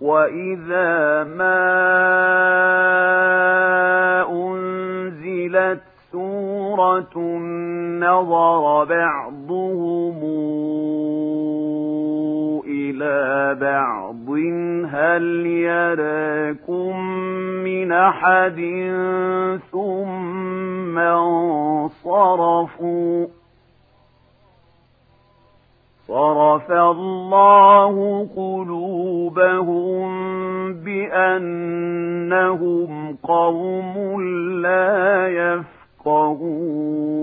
وَإِذَا مَا أُنْزِلَتْ سُورَةٌ نَظَرَ بَعْضُهُمْ إِلَى بَعْضٍ هَلْ يَرَاكُمْ مِنْ أَحَدٍ ثُمَّ انصَرَفُوا صَرَفَ اللَّهُ قُلُوبَهُم بِأَنَّهُمْ قَوْمٌ لَّا يَفْقَهُونَ